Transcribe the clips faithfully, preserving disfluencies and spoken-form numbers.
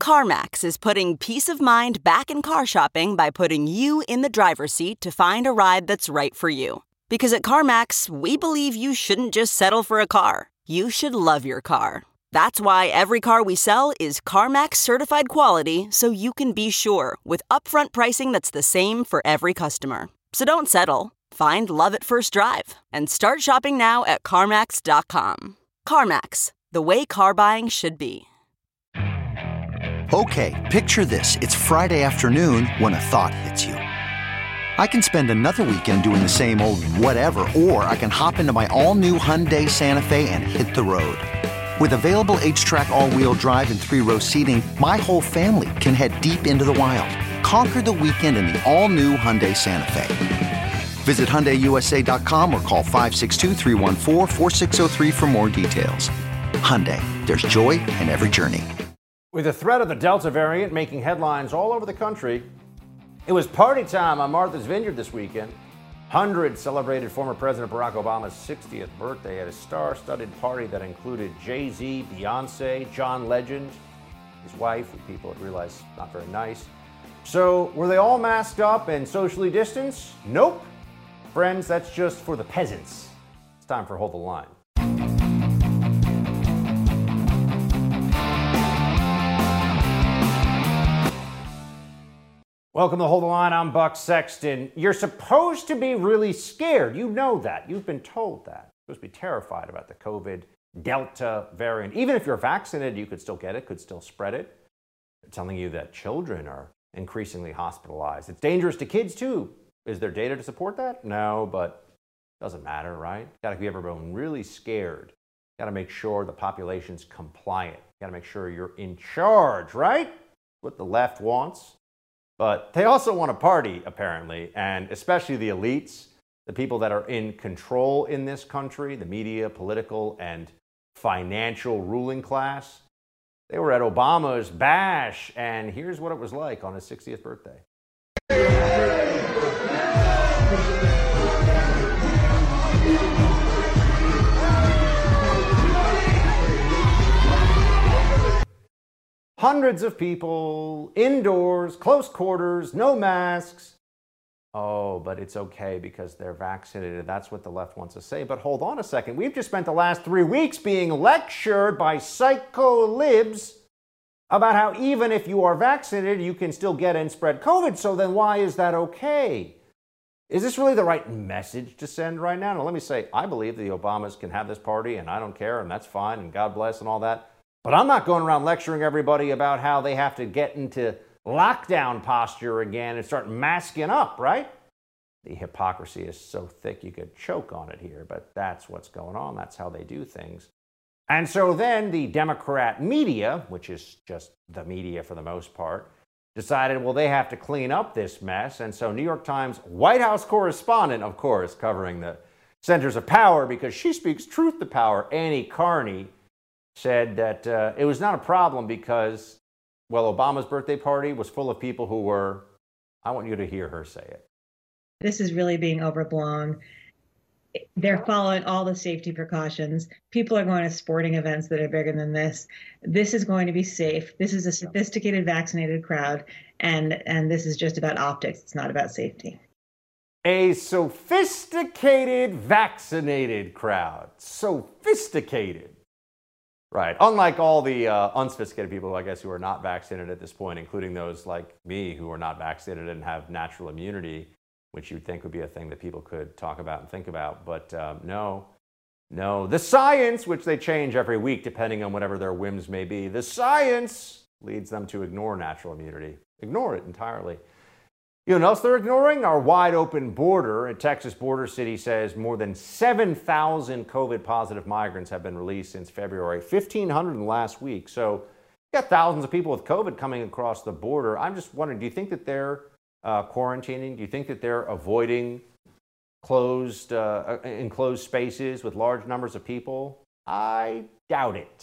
CarMax is putting peace of mind back in car shopping by putting you in the driver's seat to find a ride that's right for you. Because at CarMax, we believe you shouldn't just settle for a car. You should love your car. That's why every car we sell is CarMax certified quality, so you can be sure with upfront pricing that's the same for every customer. So don't settle. Find love at first drive and start shopping now at CarMax dot com. CarMax, the way car buying should be. Okay, picture this. It's Friday afternoon when a thought hits you. I can spend another weekend doing the same old whatever, or I can hop into my all-new Hyundai Santa Fe and hit the road. With available H-Track all-wheel drive and three-row seating, my whole family can head deep into the wild. Conquer the weekend in the all-new Hyundai Santa Fe. Visit Hyundai U S A dot com or call five six two, three one four, four six zero three for more details. Hyundai, there's joy in every journey. With the threat of the Delta variant making headlines all over the country, it was party time on Martha's Vineyard this weekend. Hundreds celebrated former President Barack Obama's sixtieth birthday at a star-studded party that included Jay-Z, Beyonce, John Legend, his wife, who people had realized not very nice. So were they all masked up and socially distanced? Nope. Friends, that's just for the peasants. It's time for Hold the Line. Welcome to Hold the Line. I'm Buck Sexton. You're supposed to be really scared. You know that. You've been told that. You're supposed to be terrified about the COVID Delta variant. Even if you're vaccinated, you could still get it, could still spread it. They're telling you that children are increasingly hospitalized. It's dangerous to kids, too. Is there data to support that? No, but it doesn't matter, right? Got to keep everyone really scared. Got to make sure the population's compliant. Got to make sure you're in charge, right? What the left wants. But they also want to party, apparently, and especially the elites, the people that are in control in this country, the media, political, and financial ruling class. They were at Obama's bash, and here's what it was like on his sixtieth birthday. Hundreds of people, indoors, close quarters, no masks. Oh, but it's okay because they're vaccinated. That's what the left wants to say. But hold on a second. We've just spent the last three weeks being lectured by psycho libs about how even if you are vaccinated, you can still get and spread COVID. So then why is that okay? Is this really the right message to send right now? Now, let me say, I believe the Obamas can have this party, and I don't care, and that's fine, and God bless and all that. But I'm not going around lecturing everybody about how they have to get into lockdown posture again and start masking up, right? The hypocrisy is so thick you could choke on it here, but that's what's going on. That's how they do things. And so then the Democrat media, which is just the media for the most part, decided, well, they have to clean up this mess. And so New York Times White House correspondent, of course, covering the centers of power because she speaks truth to power, Annie Carney, said that uh, it was not a problem because, well, Obama's birthday party was full of people who were, I want you to hear her say it. This is really being overblown. They're following all the safety precautions. People are going to sporting events that are bigger than this. This is going to be safe. This is a sophisticated, vaccinated crowd, and, and this is just about optics. It's not about safety. A sophisticated, vaccinated crowd. Sophisticated. Right. Unlike all the uh, unsophisticated people, I guess, who are not vaccinated at this point, including those like me who are not vaccinated and have natural immunity, which you'd think would be a thing that people could talk about and think about. But um, no, no. The science, which they change every week depending on whatever their whims may be, the science leads them to ignore natural immunity. Ignore it entirely. You know what else they're ignoring? Our wide open border. A Texas border city says more than seven thousand COVID-positive migrants have been released since February, fifteen hundred in the last week. So you got thousands of people with COVID coming across the border. I'm just wondering, do you think that they're uh, quarantining? Do you think that they're avoiding closed, uh, enclosed spaces with large numbers of people? I doubt it.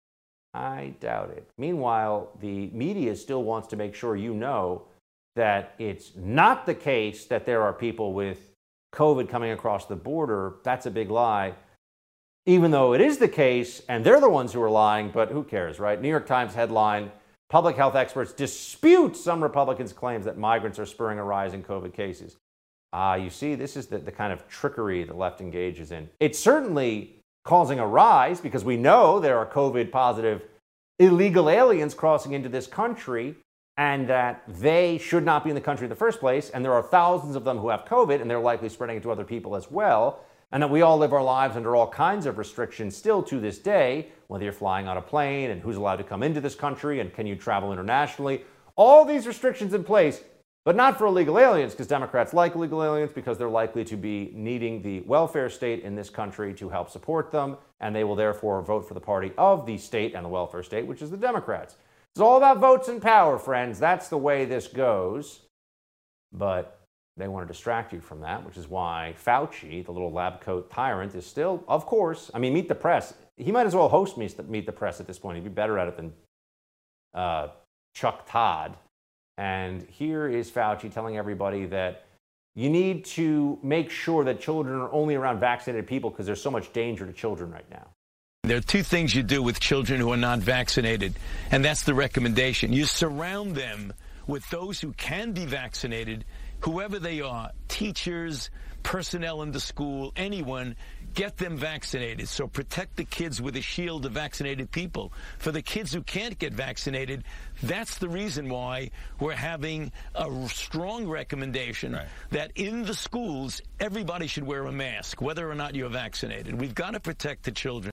I doubt it. Meanwhile, the media still wants to make sure you know that it's not the case that there are people with COVID coming across the border. That's a big lie. Even though it is the case, and they're the ones who are lying, but who cares, right? New York Times headline, Public health experts dispute some Republicans' claims that migrants are spurring a rise in COVID cases. Ah, uh, you see, this is the, the kind of trickery the left engages in. It's certainly causing a rise because we know there are COVID positive illegal aliens crossing into this country and that they should not be in the country in the first place. And there are thousands of them who have COVID and they're likely spreading it to other people as well. And that we all live our lives under all kinds of restrictions still to this day, whether you're flying on a plane and who's allowed to come into this country and can you travel internationally. All these restrictions in place, but not for illegal aliens, because Democrats like illegal aliens because they're likely to be needing the welfare state in this country to help support them, and they will therefore vote for the party of the state and the welfare state, which is the Democrats. It's all about votes and power, friends. That's the way this goes. But they want to distract you from that, which is why Fauci, the little lab coat tyrant, is still, of course, I mean, Meet the Press. He might as well host Meet the Press at this point. He'd be better at it than uh, Chuck Todd. And here is Fauci telling everybody that you need to make sure that children are only around vaccinated people because there's so much danger to children right now. There are two things you do with children who are not vaccinated, and that's the recommendation. You surround them with those who can be vaccinated, whoever they are, teachers, personnel in the school, anyone, get them vaccinated. So protect the kids with a shield of vaccinated people. For the kids who can't get vaccinated, that's the reason why we're having a strong recommendation right. that in the schools, everybody should wear a mask, whether or not you're vaccinated. We've got to protect the children.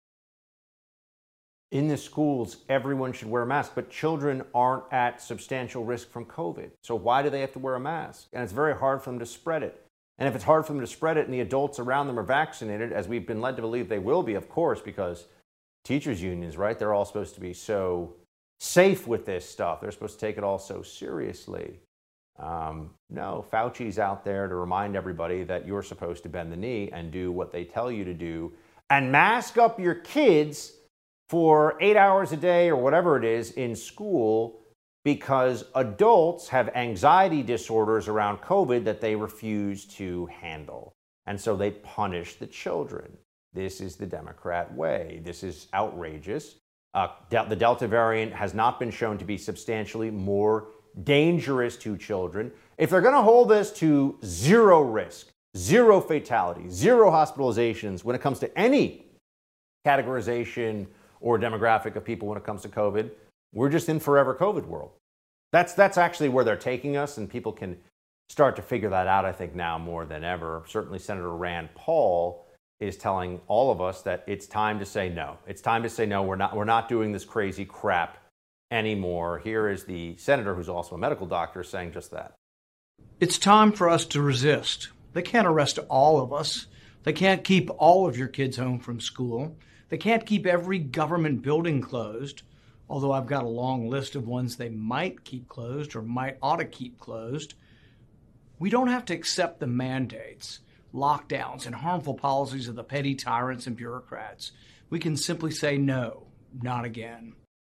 In the schools, everyone should wear a mask, but children aren't at substantial risk from COVID. So why do they have to wear a mask? And it's very hard for them to spread it. And if it's hard for them to spread it and the adults around them are vaccinated, as we've been led to believe they will be, of course, because teachers' unions, right, they're all supposed to be so safe with this stuff. They're supposed to take it all so seriously. Um, no, Fauci's out there to remind everybody that you're supposed to bend the knee and do what they tell you to do and mask up your kids for eight hours a day or whatever it is in school because adults have anxiety disorders around COVID that they refuse to handle. And so they punish the children. This is the Democrat way. This is outrageous. Uh, de- the Delta variant has not been shown to be substantially more dangerous to children. If they're going to hold this to zero risk, zero fatality, zero hospitalizations when it comes to any categorization or demographic of people when it comes to COVID, we're just in forever COVID world. That's that's actually where they're taking us, and people can start to figure that out, I think, now more than ever. Certainly Senator Rand Paul is telling all of us that it's time to say no. It's time to say no. We're not we're not doing this crazy crap anymore. Here is the senator, who's also a medical doctor, saying just that. It's time for us to resist. They can't arrest all of us. They can't keep all of your kids home from school. They can't keep every government building closed, although I've got a long list of ones they might keep closed or might ought to keep closed. We don't have to accept the mandates, lockdowns, and harmful policies of the petty tyrants and bureaucrats. We can simply say no, not again.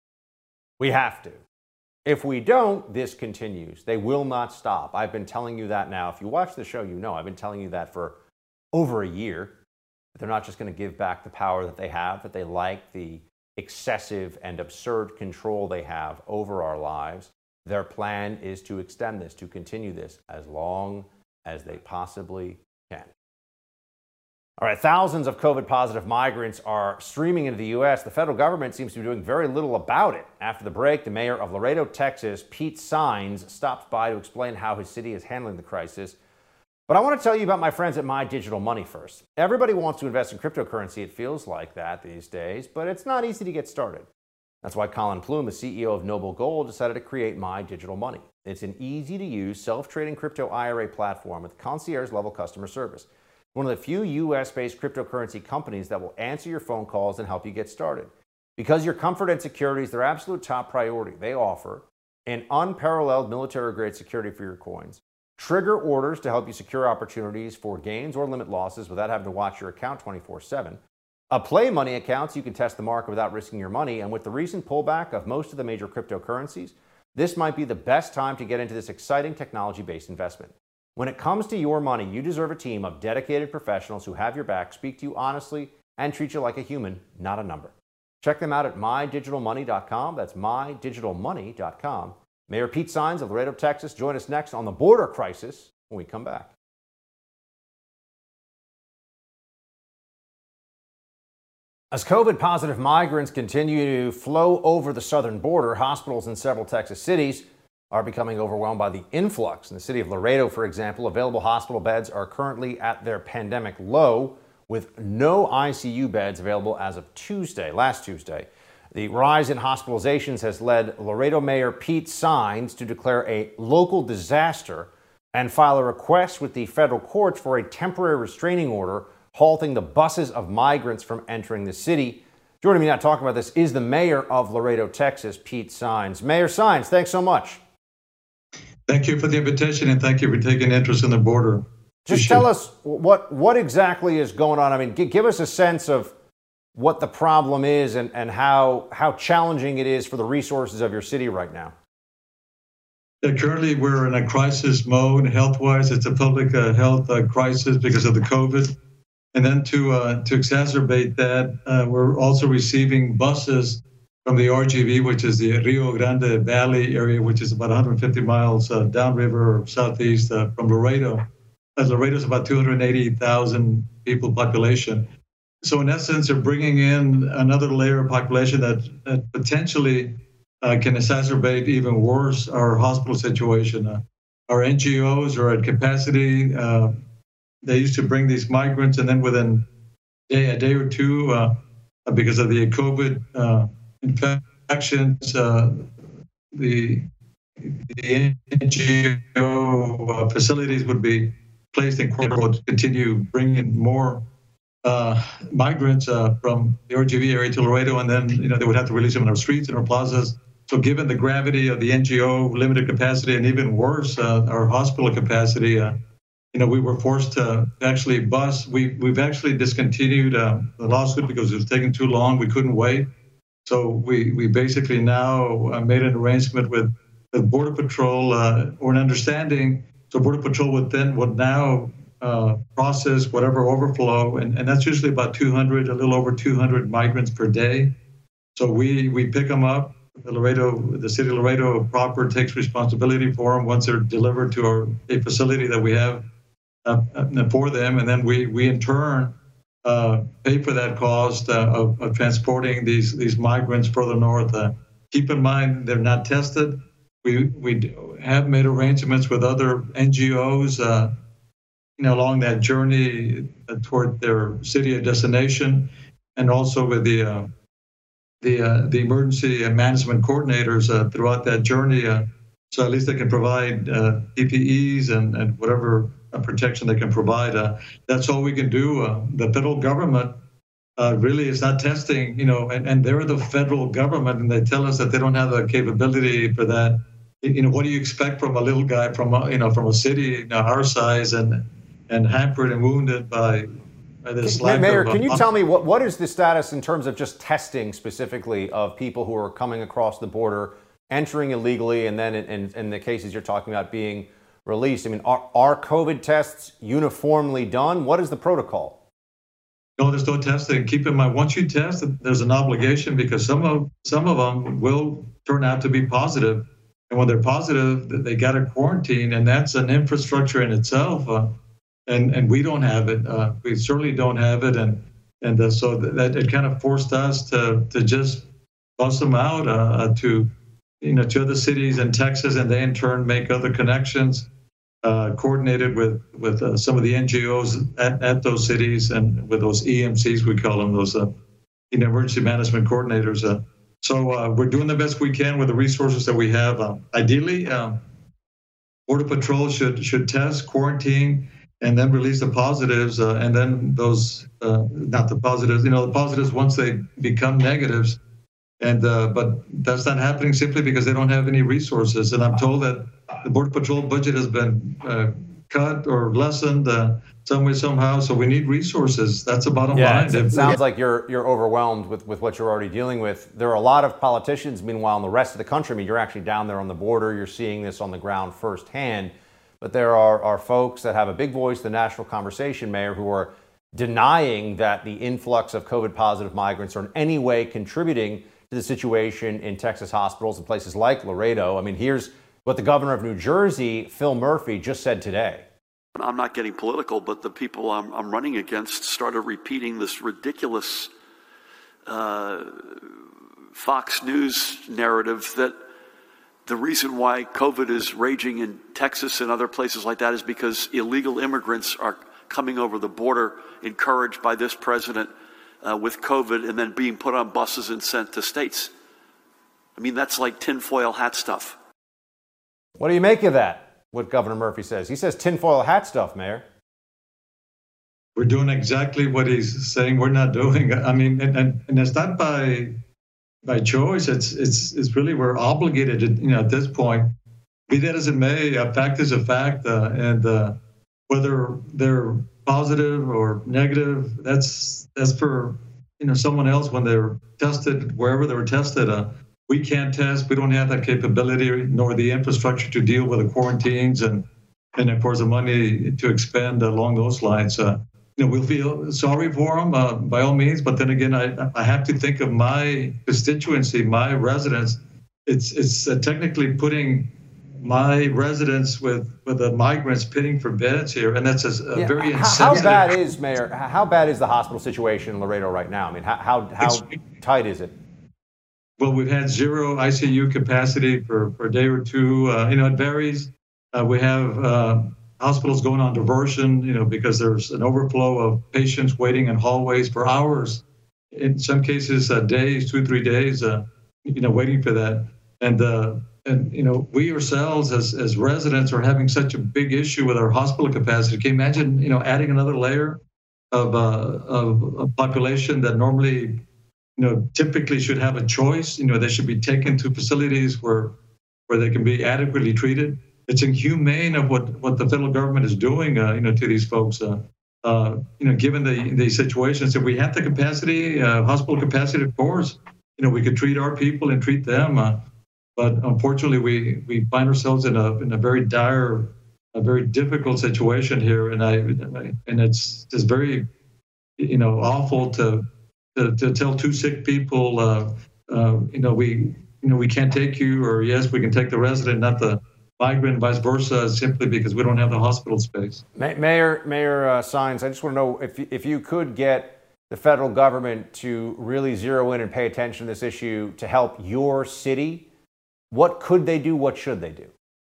We have to. If we don't, this continues. They will not stop. I've been telling you that now. If you watch the show, you know I've been telling you that for over a year. They're not just going to give back the power that they have, that they like the excessive and absurd control they have over our lives. Their plan is to extend this, to continue this as long as they possibly can. All right, thousands of COVID-positive migrants are streaming into the U S. The federal government seems to be doing very little about it. After the break, the mayor of Laredo, Texas, Pete Saenz, stopped by to explain how his city is handling the crisis. But I want to tell you about my friends at My Digital Money first. Everybody wants to invest in cryptocurrency. It feels like that these days, but it's not easy to get started. That's why Colin Plume, the C E O of Noble Gold, decided to create My Digital Money. It's an easy-to-use, self-trading crypto I R A platform with concierge-level customer service. One of the few U S-based cryptocurrency companies that will answer your phone calls and help you get started. Because your comfort and security is their absolute top priority, they offer an unparalleled military-grade security for your coins, trigger orders to help you secure opportunities for gains or limit losses without having to watch your account twenty-four seven. A Play Money account so you can test the market without risking your money. And with the recent pullback of most of the major cryptocurrencies, this might be the best time to get into this exciting technology-based investment. When it comes to your money, you deserve a team of dedicated professionals who have your back, speak to you honestly, and treat you like a human, not a number. Check them out at my digital money dot com. That's my digital money dot com. Mayor Pete Saenz of Laredo, Texas, join us next on the border crisis when we come back. As COVID-positive migrants continue to flow over the southern border, hospitals in several Texas cities are becoming overwhelmed by the influx. In the city of Laredo, for example, available hospital beds are currently at their pandemic low, with no I C U beds available as of Tuesday, last Tuesday. The rise in hospitalizations has led Laredo Mayor Pete Saenz to declare a local disaster and file a request with the federal courts for a temporary restraining order halting the buses of migrants from entering the city. Joining me now to talk about this is the mayor of Laredo, Texas, Pete Saenz. Mayor Saenz, thanks so much. Thank you for the invitation, and thank you for taking interest in the border. Just tell us what, what exactly is going on. I mean, g- give us a sense of what the problem is and, and how, how challenging it is for the resources of your city right now. Uh, currently, we're in a crisis mode health-wise. It's a public uh, health uh, crisis because of the COVID. And then to uh, to exacerbate that, uh, we're also receiving buses from the R G V, which is the Rio Grande Valley area, which is about one hundred fifty miles uh, downriver or southeast uh, from Laredo. Uh, Laredo is about two hundred eighty thousand people population. So in essence, they're bringing in another layer of population that, that potentially uh, can exacerbate even worse our hospital situation. Uh, our N G Os are at capacity. Uh, They used to bring these migrants, and then within a day, a day or two, uh, because of the COVID uh, infections, uh, the, the N G O facilities would be placed in quarantine to continue bringing more uh, migrants uh, from the R G V area to Laredo, and then you know they would have to release them in our streets and our plazas. So, given the gravity of the N G O limited capacity, and even worse, uh, our hospital capacity. Uh, You know, we were forced to actually bus. We, we've actually discontinued uh, the lawsuit because it was taking too long. We couldn't wait. So we, we basically now uh, made an arrangement with the Border Patrol uh, or an understanding. So Border Patrol would then would now uh, process whatever overflow. And, and that's usually about two hundred, a little over two hundred migrants per day. So we, we pick them up. The Laredo, the city of Laredo proper takes responsibility for them once they're delivered to our, a facility that we have Uh, for them, and then we we in turn uh, pay for that cost uh, of, of transporting these these migrants further north. Uh, keep in mind they're not tested. We we have made arrangements with other N G Os, uh, you know, along that journey toward their city of destination, and also with the uh, the uh, the emergency management coordinators uh, throughout that journey. Uh, so at least they can provide uh, P P Es and and whatever protection they can provide. Uh, that's all we can do. Uh, the federal government uh, really is not testing, you know, and, and they're the federal government, and they tell us that they don't have the capability for that. You know, what do you expect from a little guy from, a, you know, from a city you know, our size and and hampered and wounded by, by this lack Mayor, of... can you tell me what, what is the status in terms of just testing specifically of people who are coming across the border, entering illegally, and then in, in, in the cases you're talking about being released? I mean, are, are COVID tests uniformly done? What is the protocol? No, there's no testing. Keep in mind, once you test, there's an obligation because some of some of them will turn out to be positive, and when they're positive, they got to quarantine, and that's an infrastructure in itself. Uh, and and we don't have it. Uh, we certainly don't have it, and and uh, so that it kind of forced us to to just bust them out uh, to you know to other cities in Texas, and they in turn make other connections. Uh, coordinated with with uh, some of the N G Os at, at those cities and with those E M Cs, we call them, those uh, you know, emergency management coordinators. Uh, so uh, we're doing the best we can with the resources that we have. Uh, ideally, um, Border Patrol should should test, quarantine, and then release the positives, uh, and then those uh, not the positives, you know, the positives once they become negatives. And uh, but that's not happening simply because they don't have any resources. And I'm told that the Border Patrol budget has been uh, cut or lessened uh, some way, somehow. So we need resources. That's the bottom yeah, line. It sounds like you're you're overwhelmed with, with what you're already dealing with. There are a lot of politicians, meanwhile, in the rest of the country. I mean, you're actually down there on the border. You're seeing this on the ground firsthand. But there are, are folks that have a big voice in the national conversation, Mayor, who are denying that the influx of COVID positive migrants are in any way contributing to the situation in Texas hospitals and places like Laredo. I mean, here's what the governor of New Jersey, Phil Murphy, just said today. I'm not getting political, but the people I'm, I'm running against started repeating this ridiculous uh, Fox News narrative that the reason why COVID is raging in Texas and other places like that is because illegal immigrants are coming over the border, encouraged by this president uh, with COVID, and then being put on buses and sent to states. I mean, that's like tinfoil hat stuff. What do you make of that, what Governor Murphy says? He says tinfoil hat stuff, Mayor. We're doing exactly what he's saying we're not doing. I mean, and, and, and it's not by by choice. It's it's it's really we're obligated to, you know, at this point. Be that as it may, a fact is a fact, uh, and uh, whether they're positive or negative, that's that's for, you know, someone else when they're tested wherever they were tested. Uh, we can't test. We don't have that capability nor the infrastructure to deal with the quarantines and and of course the money to expend along those lines. Uh, you know, we'll feel sorry for them uh, by all means, but then again, I I have to think of my constituency, my residents. It's it's uh, technically putting my residents with with the migrants pitting for beds here, and that's a, a yeah. very insensitive. How bad is, Mayor? How bad is the hospital situation in Laredo right now? I mean, how how, how tight is it? Well, we've had zero I C U capacity for, for a day or two. Uh, you know, it varies. Uh, we have uh, hospitals going on diversion, you know, because there's an overflow of patients waiting in hallways for hours. In some cases, uh, days, two, three days, uh, you know, waiting for that. And, uh, and you know, we ourselves as, as residents are having such a big issue with our hospital capacity. Can you imagine, you know, adding another layer of, uh, of a population that normally, you know, typically should have a choice. You know, they should be taken to facilities where where they can be adequately treated. It's inhumane of what, what the federal government is doing, uh, you know, to these folks. Uh, uh, you know, given the the situations, if we have the capacity, uh, hospital capacity, of course, you know, we could treat our people and treat them. Uh, but unfortunately, we we find ourselves in a in a very dire, a very difficult situation here, and I and it's just very, you know, awful to. To, to tell two sick people, uh, uh, you know, we, you know, we can't take you, or yes, we can take the resident, not the migrant, vice versa, simply because we don't have the hospital space. Mayor, Mayor uh, Saenz, I just want to know if if you could get the federal government to really zero in and pay attention to this issue to help your city, what could they do? What should they do?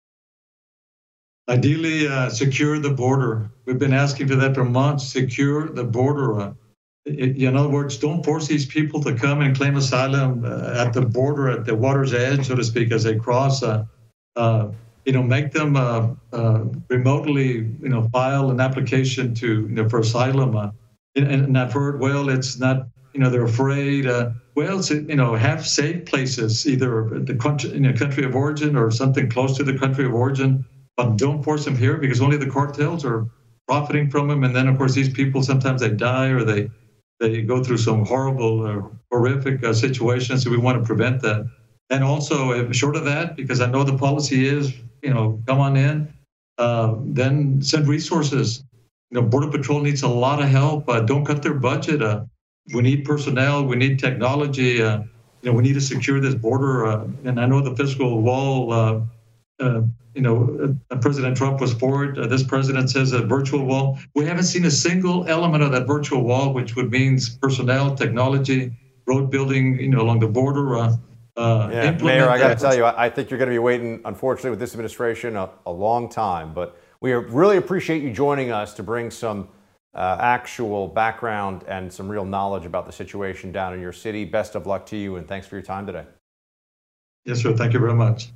Ideally, uh, secure the border. We've been asking for that for months. Secure the border. Uh, In other words, don't force these people to come and claim asylum uh, at the border, at the water's edge, so to speak, as they cross. Uh, uh, you know, make them uh, uh, remotely, you know, file an application to, you know, for asylum. Uh, and, and I've heard, well, it's not, you know, they're afraid. Uh, well, it's, you know, have safe places, either the country, in a country of origin or something close to the country of origin, but don't force them here because only the cartels are profiting from them. And then, of course, these people sometimes they die or they. They go through some horrible, uh, horrific uh, situations, so we want to prevent that. And also, if short of that, because I know the policy is, you know, come on in, uh, then send resources. You know, Border Patrol needs a lot of help. Uh, don't cut their budget. Uh, we need personnel. We need technology. Uh, you know, we need to secure this border. Uh, and I know the physical wall. Uh, uh, you know, uh, President Trump was for it. Uh, this president says a virtual wall. We haven't seen a single element of that virtual wall, which would mean personnel, technology, road building, you know, along the border. Uh, uh, yeah, Mayor, I got to tell you, I think you're going to be waiting, unfortunately, with this administration a, a long time. But we really appreciate you joining us to bring some uh, actual background and some real knowledge about the situation down in your city. Best of luck to you, and thanks for your time today. Yes, sir. Thank you very much.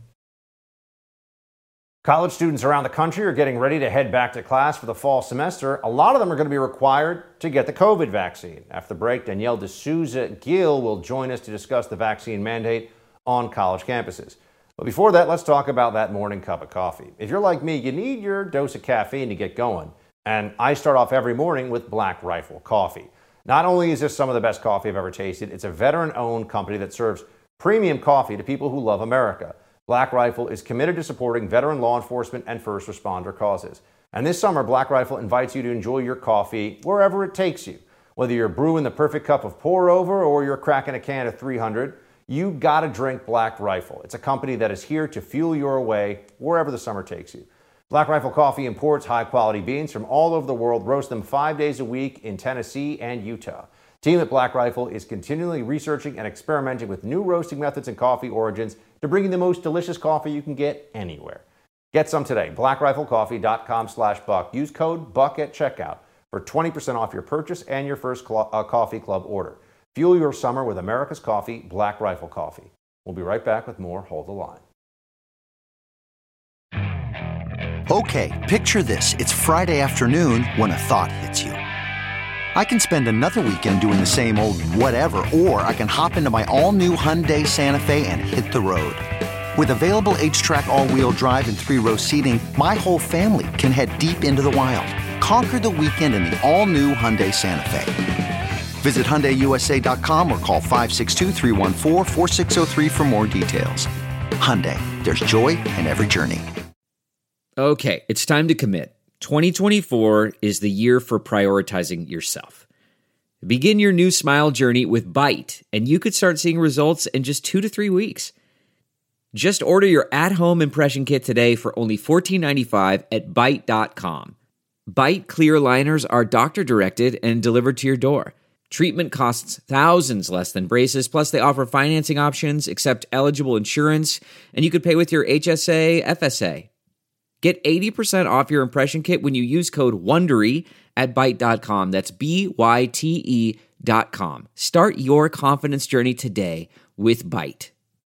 College students around the country are getting ready to head back to class for the fall semester. A lot of them are going to be required to get the COVID vaccine. After the break, Danielle D'Souza Gill will join us to discuss the vaccine mandate on college campuses. But before that, let's talk about that morning cup of coffee. If you're like me, you need your dose of caffeine to get going. And I start off every morning with Black Rifle Coffee. Not only is this some of the best coffee I've ever tasted, it's a veteran-owned company that serves premium coffee to people who love America. Black Rifle is committed to supporting veteran law enforcement and first responder causes. And this summer, Black Rifle invites you to enjoy your coffee wherever it takes you. Whether you're brewing the perfect cup of pour-over or you're cracking a can of three hundred, you gotta drink Black Rifle. It's a company that is here to fuel your way wherever the summer takes you. Black Rifle Coffee imports high-quality beans from all over the world, roast them five days a week in Tennessee and Utah. Team at Black Rifle is continually researching and experimenting with new roasting methods and coffee origins to bring you the most delicious coffee you can get anywhere. Get some today. black rifle coffee dot com slash buck. Use code BUCK at checkout for twenty percent off your purchase and your first cl- uh, coffee club order. Fuel your summer with America's coffee, Black Rifle Coffee. We'll be right back with more Hold the Line. Okay, picture this. It's Friday afternoon when a thought hits you. I can spend another weekend doing the same old whatever, or I can hop into my all-new Hyundai Santa Fe and hit the road. With available H-Track all-wheel drive and three-row seating, my whole family can head deep into the wild. Conquer the weekend in the all-new Hyundai Santa Fe. Visit Hyundai U S A dot com or call five six two, three one four, four six zero three for more details. Hyundai, there's joy in every journey. Okay, it's time to commit. twenty twenty-four is the year for prioritizing yourself. Begin your new smile journey with Byte, and you could start seeing results in just two to three weeks. Just order your at-home impression kit today for only fourteen ninety-five at byte dot com. Byte clear liners are doctor-directed and delivered to your door. Treatment costs thousands less than braces, plus they offer financing options, accept eligible insurance, and you could pay with your H S A, F S A. Get eighty percent off your impression kit when you use code WONDERY at byte dot com. That's B Y T E dot com. Start your confidence journey today with Byte.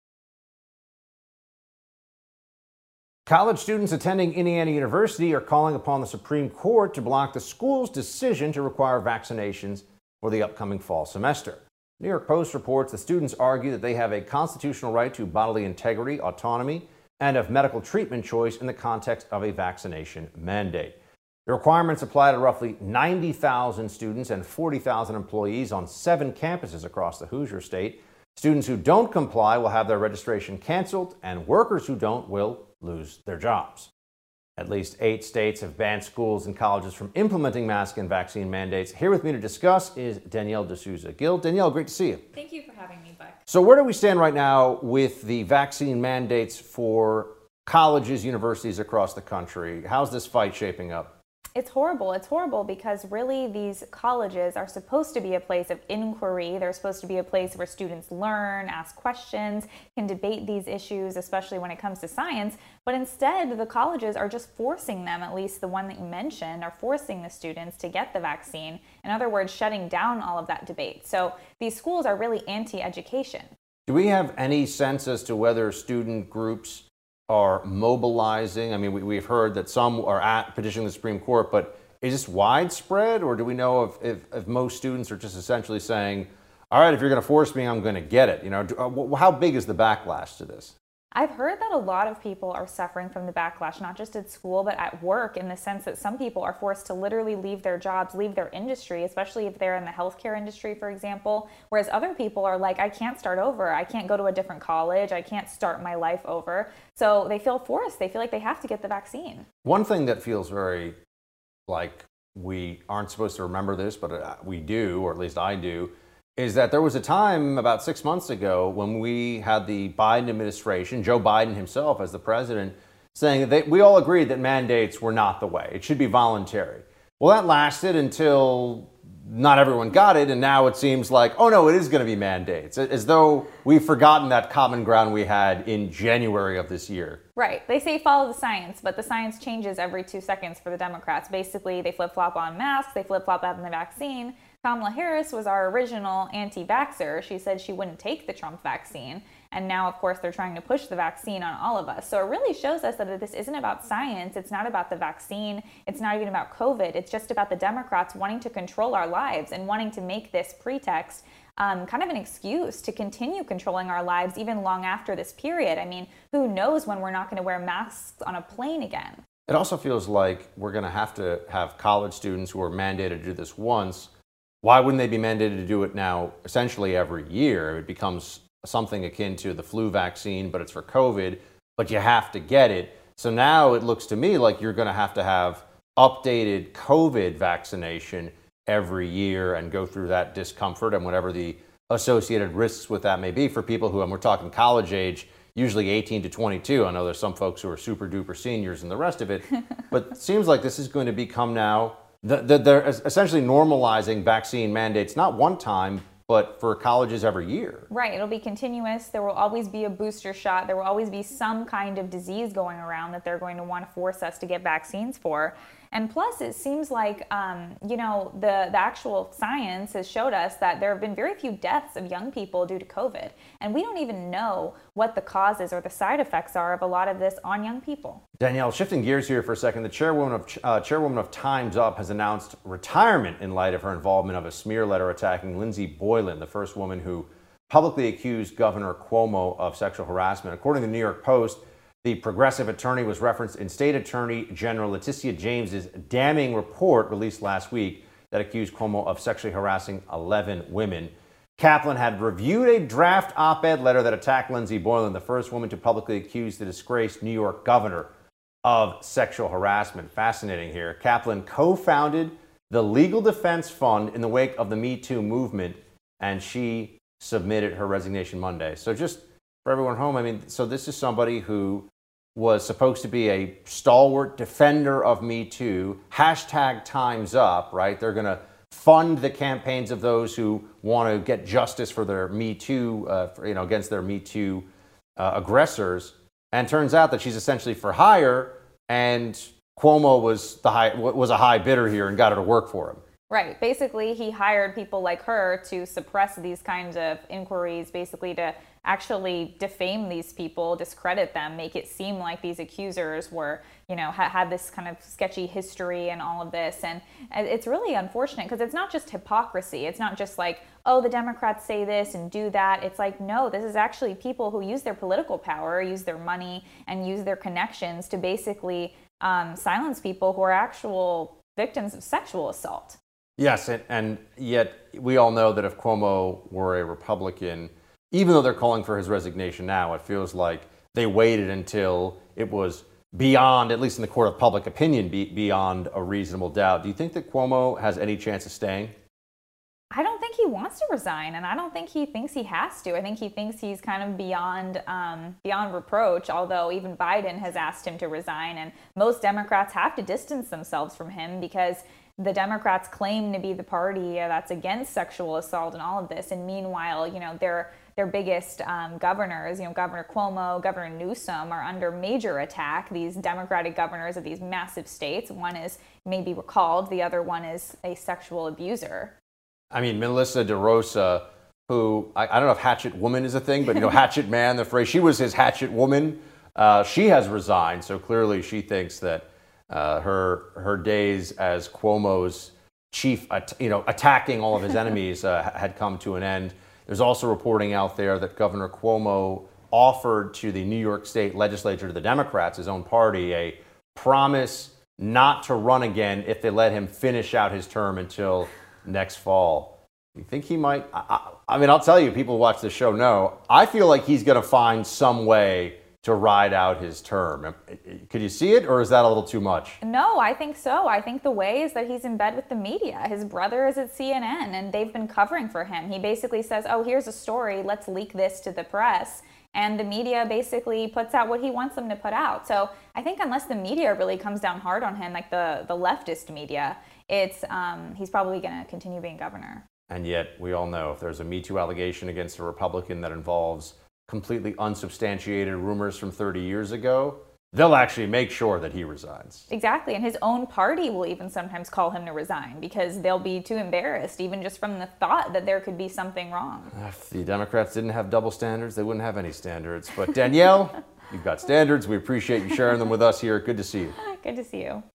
College students attending Indiana University are calling upon the Supreme Court to block the school's decision to require vaccinations for the upcoming fall semester. New York Post reports the students argue that they have a constitutional right to bodily integrity, autonomy, and of medical treatment choice in the context of a vaccination mandate. The requirements apply to roughly ninety thousand students and forty thousand employees on seven campuses across the Hoosier State. Students who don't comply will have their registration canceled, and workers who don't will lose their jobs. At least eight states have banned schools and colleges from implementing mask and vaccine mandates. Here with me to discuss is Danielle D'Souza Gill. Danielle, great to see you. Thank you for having me, Buck. So where do we stand right now with the vaccine mandates for colleges, universities across the country? How's this fight shaping up? It's horrible. It's horrible because really these colleges are supposed to be a place of inquiry. They're supposed to be a place where students learn, ask questions, can debate these issues, especially when it comes to science. But instead, the colleges are just forcing them, at least the one that you mentioned, are forcing the students to get the vaccine. In other words, shutting down all of that debate. So these schools are really anti-education. Do we have any sense as to whether student groups are mobilizing? I mean, we, we've heard that some are at petitioning the Supreme Court, but is this widespread, or do we know if, if, if most students are just essentially saying, all right, if you're going to force me, I'm going to get it? You know, do, uh, how big is the backlash to this? I've heard that a lot of people are suffering from the backlash, not just at school, but at work, in the sense that some people are forced to literally leave their jobs, leave their industry, especially if they're in the healthcare industry, for example, whereas other people are like, I can't start over. I can't go to a different college. I can't start my life over. So they feel forced. They feel like they have to get the vaccine. One thing that feels very like we aren't supposed to remember this, but we do, or at least I do, is that there was a time about six months ago when we had the Biden administration, Joe Biden himself as the president, saying that they, we all agreed that mandates were not the way. It should be voluntary. Well, that lasted until not everyone got it, and now it seems like, oh no, it is going to be mandates, as though we've forgotten that common ground we had in January of this year. Right. They say follow the science, but the science changes every two seconds for the Democrats. Basically, they flip-flop on masks, they flip-flop on the vaccine. Kamala Harris was our original anti-vaxxer. She said she wouldn't take the Trump vaccine. And now, of course, they're trying to push the vaccine on all of us. So it really shows us that this isn't about science. It's not about the vaccine. It's not even about COVID. It's just about the Democrats wanting to control our lives and wanting to make this pretext um, kind of an excuse to continue controlling our lives even long after this period. I mean, who knows when we're not going to wear masks on a plane again? It also feels like we're going to have to have college students who are mandated to do this once. Why wouldn't they be mandated to do it now essentially every year? It becomes something akin to the flu vaccine, but it's for COVID, but you have to get it. So now it looks to me like you're going to have to have updated COVID vaccination every year and go through that discomfort and whatever the associated risks with that may be for people who, and we're talking college age, usually eighteen to twenty-two. I know there's some folks who are super duper seniors and the rest of it, but it seems like this is going to become now, the, the, they're essentially normalizing vaccine mandates, not one time, but for colleges every year. Right, it'll be continuous. There will always be a booster shot. There will always be some kind of disease going around that they're going to want to force us to get vaccines for. And plus, it seems like, um, you know, the, the actual science has showed us that there have been very few deaths of young people due to COVID. And we don't even know what the causes or the side effects are of a lot of this on young people. Danielle, shifting gears here for a second, the chairwoman of, uh, chairwoman of Time's Up has announced retirement in light of her involvement of a smear letter attacking Lindsey Boylan, the first woman who publicly accused Governor Cuomo of sexual harassment. According to the New York Post, the progressive attorney was referenced in State Attorney General Letitia James's damning report released last week that accused Cuomo of sexually harassing eleven women. Kaplan had reviewed a draft op-ed letter that attacked Lindsey Boylan, the first woman to publicly accuse the disgraced New York governor of sexual harassment. Fascinating here. Kaplan co-founded the Legal Defense Fund in the wake of the Me Too movement, and she submitted her resignation Monday. So just for everyone home, I mean, so this is somebody who was supposed to be a stalwart defender of Me Too, hashtag Time's Up, right? They're going to fund the campaigns of those who want to get justice for their Me Too, uh, for, you know, against their Me Too uh, aggressors. And turns out that she's essentially for hire, and Cuomo was the high, was a high bidder here and got her to work for him. Right. Basically, he hired people like her to suppress these kinds of inquiries, basically to actually defame these people, discredit them, make it seem like these accusers were, you know, ha- had this kind of sketchy history and all of this. And it's really unfortunate because it's not just hypocrisy. It's not just like, oh, the Democrats say this and do that. It's like, no, this is actually people who use their political power, use their money, and use their connections to basically um, silence people who are actual victims of sexual assault. Yes, and, and yet we all know that if Cuomo were a Republican, even though they're calling for his resignation now, it feels like they waited until it was beyond, at least in the court of public opinion, be, beyond a reasonable doubt. Do you think that Cuomo has any chance of staying? I don't think he wants to resign, and I don't think he thinks he has to. I think he thinks he's kind of beyond um, beyond reproach, although even Biden has asked him to resign, and most Democrats have to distance themselves from him because the Democrats claim to be the party that's against sexual assault and all of this, and meanwhile, you know, their their biggest um, governors, you know, Governor Cuomo, Governor Newsom, are under major attack. These Democratic governors of these massive states. One is maybe recalled, the other one is a sexual abuser. I mean, Melissa DeRosa, who, I, I don't know if hatchet woman is a thing, but, you know, hatchet man, the phrase, she was his hatchet woman. Uh, she has resigned, so clearly she thinks that uh, her her days as Cuomo's chief, at, you know, attacking all of his enemies uh, had come to an end. There's also reporting out there that Governor Cuomo offered to the New York State legislature, to the Democrats, his own party, a promise not to run again if they let him finish out his term until next fall. You think he might? I, I, I mean, I'll tell you, people who watch this show know, I feel like he's going to find some way to ride out his term. Could you see it, or is that a little too much? No, I think so. I think the way is that he's in bed with the media. His brother is at C N N, and they've been covering for him. He basically says, oh, here's a story, let's leak this to the press. And the media basically puts out what he wants them to put out. So I think unless the media really comes down hard on him, like the, the leftist media, it's um, he's probably going to continue being governor. And yet we all know if there's a Me Too allegation against a Republican that involves completely unsubstantiated rumors from thirty years ago, they'll actually make sure that he resigns. Exactly. And his own party will even sometimes call him to resign because they'll be too embarrassed, even just from the thought that there could be something wrong. If the Democrats didn't have double standards, they wouldn't have any standards. But Danielle, you've got standards. We appreciate you sharing them with us here. Good to see you. Good to see you.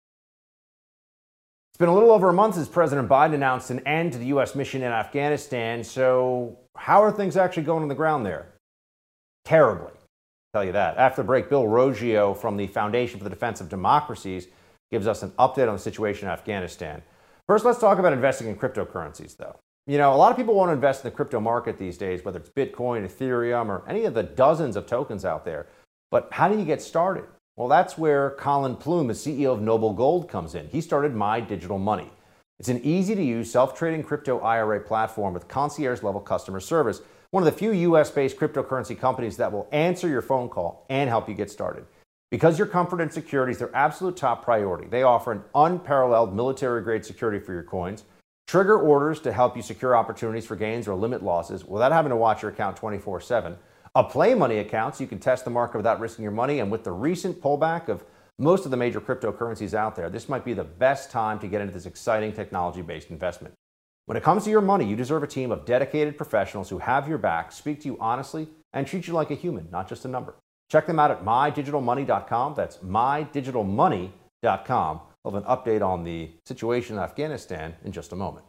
It's been a little over a month since President Biden announced an end to the U S mission in Afghanistan. So how are things actually going on the ground there? Terribly. I'll tell you that. After the break, Bill Roggio from the Foundation for the Defense of Democracies gives us an update on the situation in Afghanistan. First, let's talk about investing in cryptocurrencies, though. You know, a lot of people want to invest in the crypto market these days, whether it's Bitcoin, Ethereum, or any of the dozens of tokens out there. But how do you get started? Well, that's where Colin Plume, the C E O of Noble Gold, comes in. He started My Digital Money. It's an easy-to-use, self-trading crypto I R A platform with concierge-level customer service, one of the few U S-based cryptocurrency companies that will answer your phone call and help you get started. Because your comfort and security is their absolute top priority, they offer an unparalleled military-grade security for your coins, trigger orders to help you secure opportunities for gains or limit losses without having to watch your account twenty-four seven, a play money account so you can test the market without risking your money, and with the recent pullback of most of the major cryptocurrencies out there, this might be the best time to get into this exciting technology-based investment. When it comes to your money, you deserve a team of dedicated professionals who have your back, speak to you honestly, and treat you like a human, not just a number. Check them out at my digital money dot com. That's my digital money dot com. We'll have an update on the situation in Afghanistan in just a moment.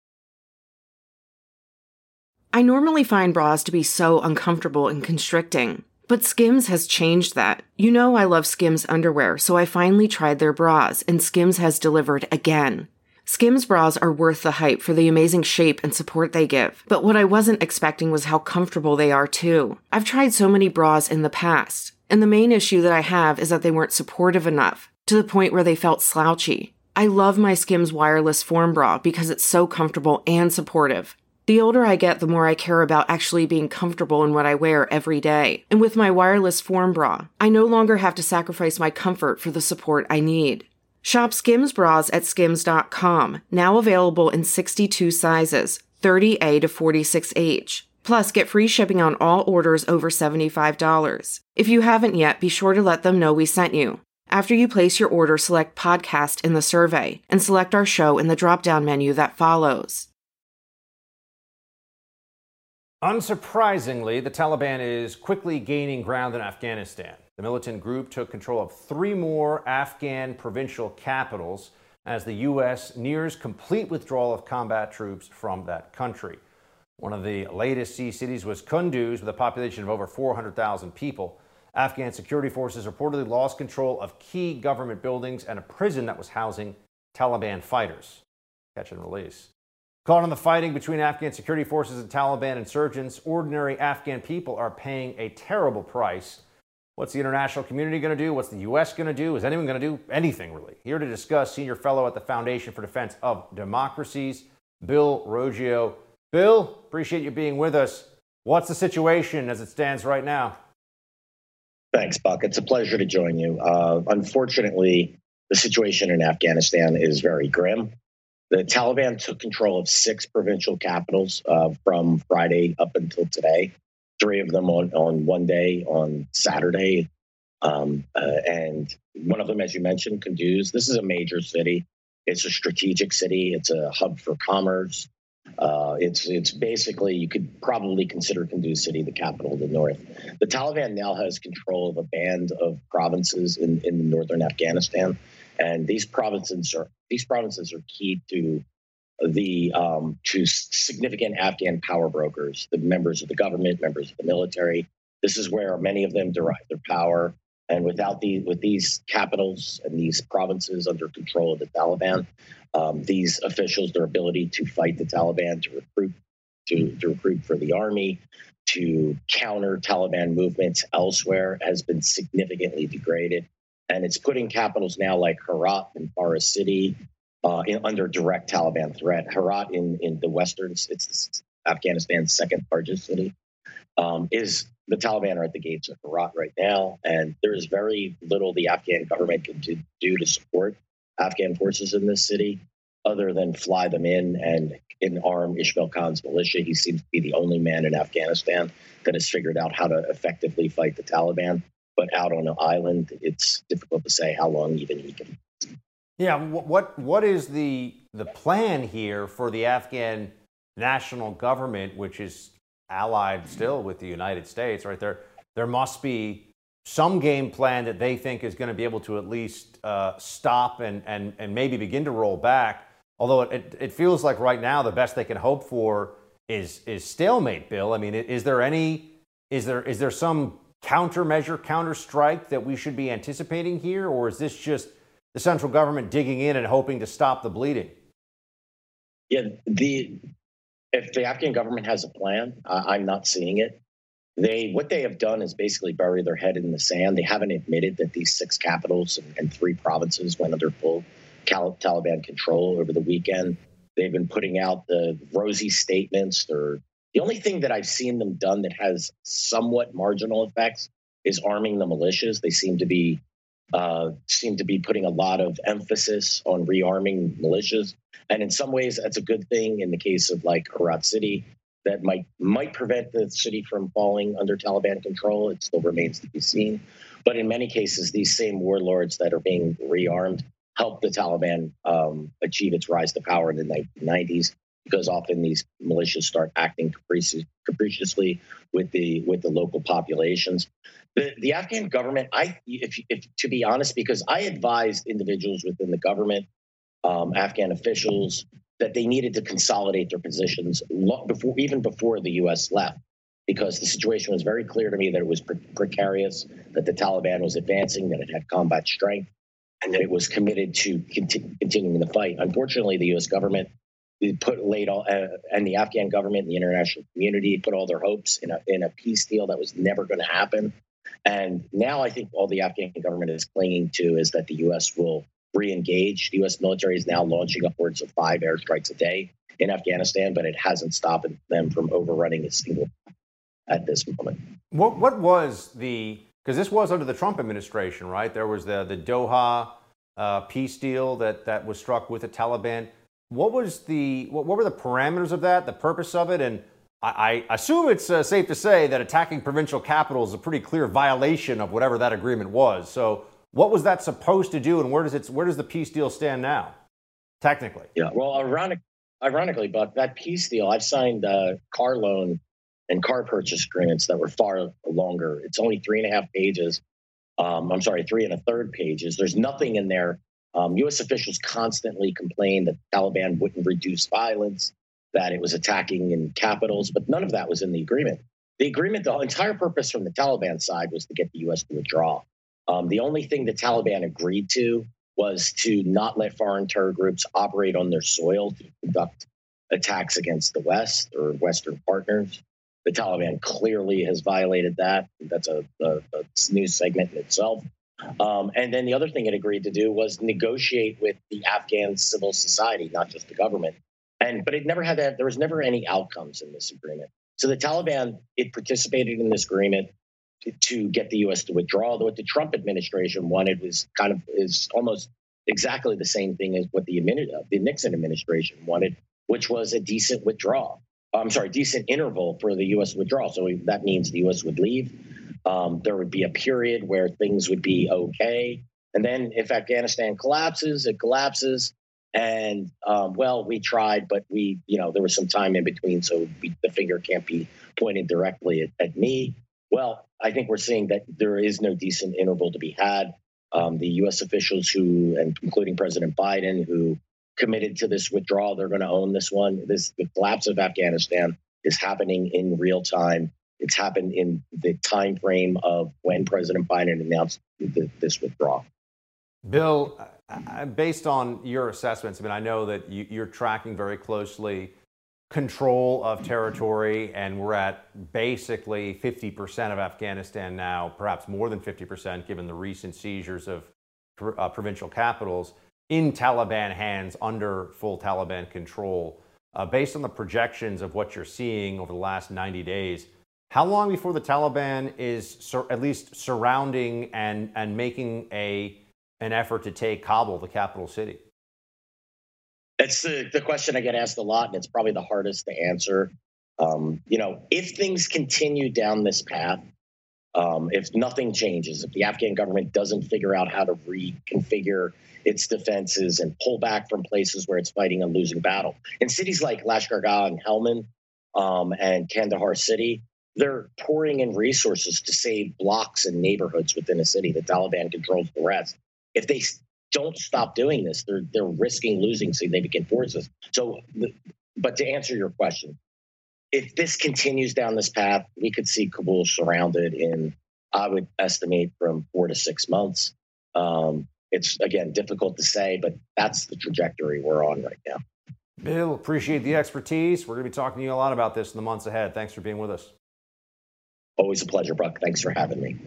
I normally find bras to be so uncomfortable and constricting, but Skims has changed that. You know I love Skims underwear, so I finally tried their bras, and Skims has delivered again. Skims bras are worth the hype for the amazing shape and support they give, but what I wasn't expecting was how comfortable they are too. I've tried so many bras in the past, and the main issue that I have is that they weren't supportive enough, to the point where they felt slouchy. I love my Skims wireless form bra because it's so comfortable and supportive. The older I get, the more I care about actually being comfortable in what I wear every day. And with my wireless form bra, I no longer have to sacrifice my comfort for the support I need. Shop Skims bras at skims dot com, now available in sixty-two sizes, thirty A to forty-six H. Plus, get free shipping on all orders over seventy-five dollars. If you haven't yet, be sure to let them know we sent you. After you place your order, select podcast in the survey and select our show in the drop-down menu that follows. Unsurprisingly, the Taliban is quickly gaining ground in Afghanistan. The militant group took control of three more Afghan provincial capitals as the U S nears complete withdrawal of combat troops from that country. One of the latest sea cities was Kunduz, with a population of over four hundred thousand people. Afghan security forces reportedly lost control of key government buildings and a prison that was housing Taliban fighters. Catch and release. Caught in the fighting between Afghan security forces and Taliban insurgents, ordinary Afghan people are paying a terrible price. What's the international community going to do? What's the U S going to do? Is anyone going to do anything, really? Here to discuss, senior fellow at the Foundation for Defense of Democracies, Bill Roggio. Bill, appreciate you being with us. What's the situation as it stands right now? Thanks, Buck. It's a pleasure to join you. Uh, unfortunately, the situation in Afghanistan is very grim. The Taliban took control of six provincial capitals uh, from Friday up until today, three of them on, on one day, on Saturday. Um, uh, and one of them, as you mentioned, Kunduz. This is a major city. It's a strategic city. It's a hub for commerce. Uh, it's it's basically, you could probably consider Kunduz City the capital of the north. The Taliban now has control of a band of provinces in, in northern Afghanistan. And these provinces are these provinces are key to the um, to significant Afghan power brokers, the members of the government, members of the military. This is where many of them derive their power. And without the with these capitals and these provinces under control of the Taliban, um, these officials, their ability to fight the Taliban, to recruit to, to recruit for the army, to counter Taliban movements elsewhere, has been significantly degraded. And it's putting capitals now like Herat and Forest City uh, in, under direct Taliban threat. Herat in, in the western, it's Afghanistan's second largest city, um, is the Taliban are at the gates of Herat right now. And there is very little the Afghan government can do, do to support Afghan forces in this city, other than fly them in and, and arm Ismail Khan's militia. He seems to be the only man in Afghanistan that has figured out how to effectively fight the Taliban. But out on an island, it's difficult to say how long even he can. Yeah, what what is the the plan here for the Afghan national government, which is allied still with the United States, right? There there must be some game plan that they think is going to be able to at least uh, stop and, and, and maybe begin to roll back. Although it, it feels like right now the best they can hope for is is stalemate, Bill. I mean, is there any is there is there some countermeasure, counter strike that we should be anticipating here, or is this just the central government digging in and hoping to stop the bleeding? Yeah, the if the Afghan government has a plan, uh, I'm not seeing it. They what they have done is basically bury their head in the sand. They haven't admitted that these six capitals and, and three provinces went under full Taliban control over the weekend. They've been putting out the rosy statements. They're, the only thing that I've seen them done that has somewhat marginal effects is arming the militias. They seem to be uh, seem to be putting a lot of emphasis on rearming militias, and in some ways that's a good thing. In the case of like Herat City, that might might prevent the city from falling under Taliban control. It still remains to be seen. But in many cases, these same warlords that are being rearmed helped the Taliban um, achieve its rise to power in the nineteen nineties, because often these militias start acting capricious, capriciously with the with the local populations. The, the Afghan government, I, if, if to be honest, because I advised individuals within the government, um, Afghan officials, that they needed to consolidate their positions before, even before the U S left, because the situation was very clear to me that it was pre- precarious, that the Taliban was advancing, that it had combat strength, and that it was committed to conti- continuing the fight. Unfortunately, the U S government put laid all, uh, and the Afghan government and the international community put all their hopes in a in a peace deal that was never going to happen. And now I think all the Afghan government is clinging to is that the U S will re-engage. The U S military is now launching upwards of five airstrikes a day in Afghanistan, but it hasn't stopped them from overrunning a single at this moment. What what was the, because this was under the Trump administration, right? There was the the Doha uh, peace deal that that was struck with the Taliban. What was the what, what were the parameters of that, the purpose of it? And I, I assume it's uh, safe to say that attacking provincial capitals is a pretty clear violation of whatever that agreement was. So what was that supposed to do, and where does it where does the peace deal stand now, technically? Yeah, well, ironic, ironically, Buck, that peace deal, I've signed uh, car loan and car purchase agreements that were far longer. It's only three and a half pages. Um, I'm sorry, three and a third pages. There's nothing in there. Um, U S officials constantly complained that the Taliban wouldn't reduce violence, that it was attacking in capitals, but none of that was in the agreement. The agreement, the entire purpose from the Taliban side was to get the U S to withdraw. Um, the only thing the Taliban agreed to was to not let foreign terror groups operate on their soil to conduct attacks against the West or Western partners. The Taliban clearly has violated that. That's a, a, a news segment in itself. Um, and then the other thing it agreed to do was negotiate with the Afghan civil society, not just the government. And but it never had that. There was never any outcomes in this agreement. So the Taliban, it participated in this agreement to, to get the U S to withdraw. What the Trump administration wanted was kind of is almost exactly the same thing as what the, the Nixon administration wanted, which was a decent withdrawal. I'm sorry, decent interval for the U S withdrawal. So that means the U S would leave. Um, there would be a period where things would be okay. And then if Afghanistan collapses, it collapses. And, um, well, we tried, but we, you know, there was some time in between. So we, the finger can't be pointed directly at, at me. Well, I think we're seeing that there is no decent interval to be had. Um, the U S officials who, and including President Biden, who committed to this withdrawal, they're going to own this one. This, the collapse of Afghanistan is happening in real time. It's happened in the time frame of when President Biden announced the, this withdrawal. Bill, based on your assessments, I mean, I know that you, you're tracking very closely control of territory, and we're at basically fifty percent of Afghanistan now, perhaps more than fifty percent, given the recent seizures of uh, provincial capitals in Taliban hands under full Taliban control. Uh, based on the projections of what you're seeing over the last ninety days, how long before the Taliban is sur- at least surrounding and, and making a an effort to take Kabul, the capital city? It's the, the question I get asked a lot, and it's probably the hardest to answer. Um, you know, if things continue down this path, um, if nothing changes, if the Afghan government doesn't figure out how to reconfigure its defenses and pull back from places where it's fighting a losing battle. In cities like Lashkar and Helmand um, and Kandahar City, they're pouring in resources to save blocks and neighborhoods within a city. The Taliban controls the rest. If they don't stop doing this, they're they're risking losing significant forces. So, but to answer your question, if this continues down this path, we could see Kabul surrounded in, I would estimate, from four to six months. Um, it's, again, difficult to say, but that's the trajectory we're on right now. Bill, appreciate the expertise. We're going to be talking to you a lot about this in the months ahead. Thanks for being with us. Always a pleasure, Buck. Thanks for having me.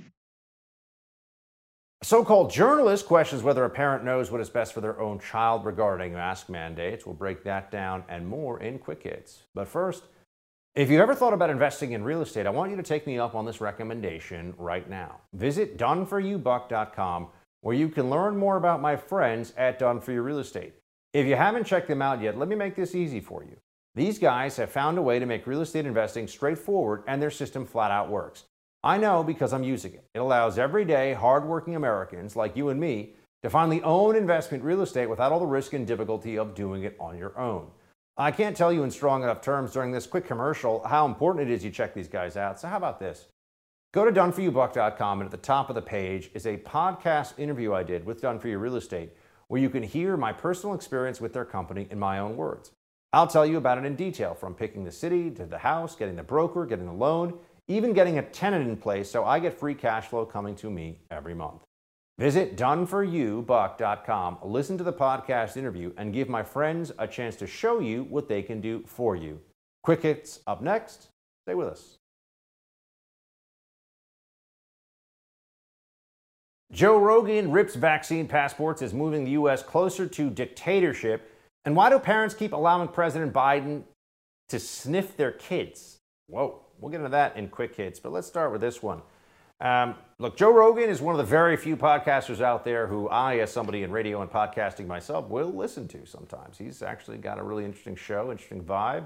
A so-called journalist questions whether a parent knows what is best for their own child regarding mask mandates. We'll break that down and more in Quick Hits. But first, if you've ever thought about investing in real estate, I want you to take me up on this recommendation right now. Visit done for you buck dot com, where you can learn more about my friends at Done For You Real Estate. If you haven't checked them out yet, let me make this easy for you. These guys have found a way to make real estate investing straightforward, and their system flat out works. I know because I'm using it. It allows everyday, hardworking Americans like you and me to finally own investment real estate without all the risk and difficulty of doing it on your own. I can't tell you in strong enough terms during this quick commercial how important it is you check these guys out. So how about this? Go to done for you buck dot com, and at the top of the page is a podcast interview I did with Done For You Real Estate, where you can hear my personal experience with their company in my own words. I'll tell you about it in detail, from picking the city to the house, getting the broker, getting the loan, even getting a tenant in place so I get free cash flow coming to me every month. Visit done for you buck dot com, listen to the podcast interview, and give my friends a chance to show you what they can do for you. Quick Hits up next. Stay with us. Joe Rogan rips vaccine passports as moving the U S closer to dictatorship. And why do parents keep allowing President Biden to sniff their kids? Whoa. We'll get into that in Quick Hits, but let's start with this one. Um, look, Joe Rogan is one of the very few podcasters out there who I, as somebody in radio and podcasting myself, will listen to sometimes. He's actually got a really interesting show, interesting vibe.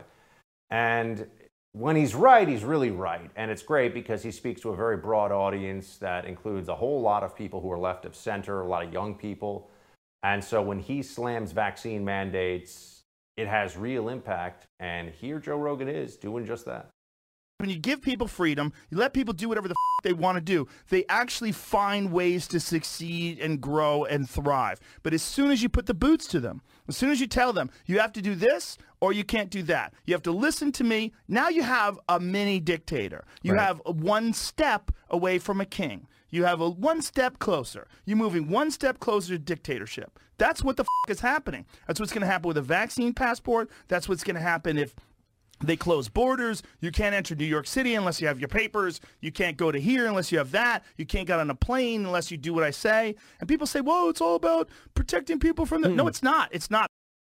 And when he's right, he's really right. And it's great because he speaks to a very broad audience that includes a whole lot of people who are left of center, a lot of young people. And so when he slams vaccine mandates, it has real impact. And here Joe Rogan is doing just that. When you give people freedom, you let people do whatever the f- they want to do, they actually find ways to succeed and grow and thrive. But as soon as you put the boots to them, as soon as you tell them, you have to do this or you can't do that, you have to listen to me, now you have a mini dictator. You Right. have one step away from a king. You have a one step closer. You're moving one step closer to dictatorship. That's what the f- is happening. That's what's going to happen with a vaccine passport. That's what's going to happen if they close borders. You can't enter New York City unless you have your papers. You can't go to here unless you have that. You can't get on a plane unless you do what I say. And people say, whoa, it's all about protecting people from the... Hmm. No, it's not. It's not.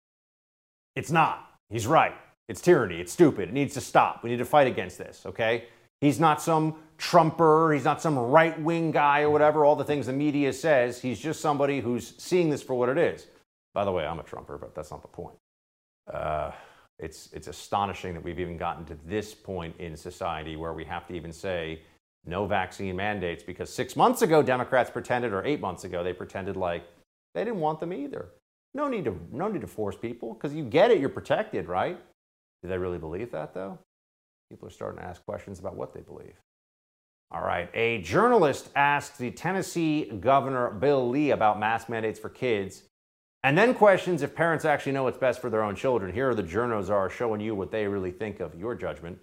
It's not. He's right. It's tyranny. It's stupid. It needs to stop. We need to fight against this, okay? He's not some Trumper. He's not some right-wing guy or whatever, all the things the media says. He's just somebody who's seeing this for what it is. By the way, I'm a Trumper, but that's not the point. Uh... It's, it's astonishing that we've even gotten to this point in society where we have to even say no vaccine mandates, because six months ago, Democrats pretended, or eight months ago, they pretended like they didn't want them either. No need to, no need to force people, because you get it, you're protected, right? Do they really believe that, though? People are starting to ask questions about what they believe. All right, a journalist asked the Tennessee Governor Bill Lee about mask mandates for kids, and then questions if parents actually know what's best for their own children. Here are the journos are showing you what they really think of your judgment.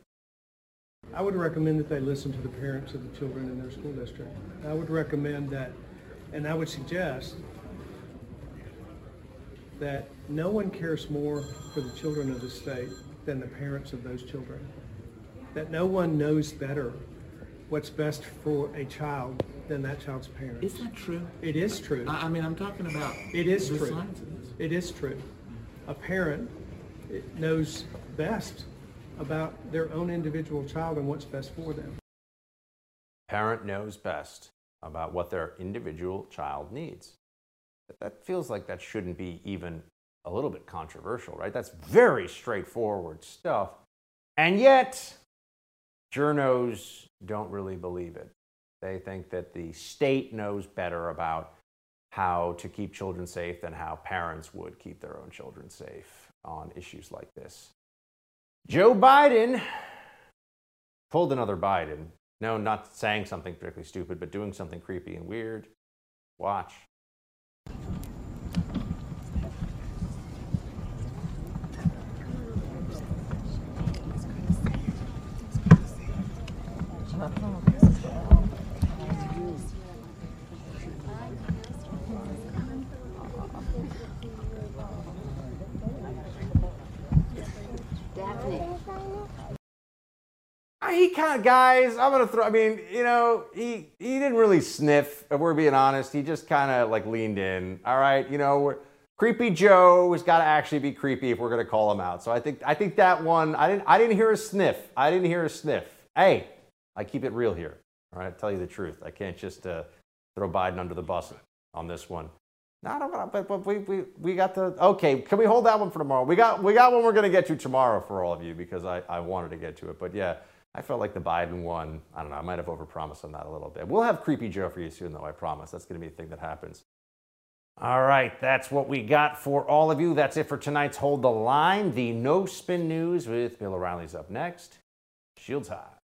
I would recommend that they listen to the parents of the children in their school district. I would recommend that, and I would suggest that no one cares more for the children of the state than the parents of those children. That no one knows better what's best for a child than that child's parents. Is that true? It is true. I I mean, I'm talking about It is the true. science of this. It is true. A parent knows best about their own individual child and what's best for them. Parent knows best about what their individual child needs. That feels like that shouldn't be even a little bit controversial, right? That's very straightforward stuff. And yet, journos don't really believe it. They think that the state knows better about how to keep children safe than how parents would keep their own children safe on issues like this. Joe Biden pulled another Biden. No, not saying something particularly stupid, but doing something creepy and weird. Watch. He he kind of, guys, I'm going to throw, I mean, you know, he, he didn't really sniff, if we're being honest. He just kind of like leaned in. All right, you know, we're, Creepy Joe has got to actually be creepy if we're going to call him out. So I think I think that one, I didn't I didn't hear a sniff. I didn't hear a sniff. Hey, I keep it real here. All right, I tell you the truth. I can't just uh, throw Biden under the bus on this one. No, I don't know, but, but we, we, we got the, okay, can we hold that one for tomorrow? We got we got one we're going to get to tomorrow for all of you because I, I wanted to get to it. But yeah, I felt like the Biden one, I don't know, I might have overpromised on that a little bit. We'll have Creepy Joe for you soon, though, I promise. That's going to be a thing that happens. All right, that's what we got for all of you. That's it for tonight's Hold the Line. The No Spin News with Bill O'Reilly's up next. Shields high.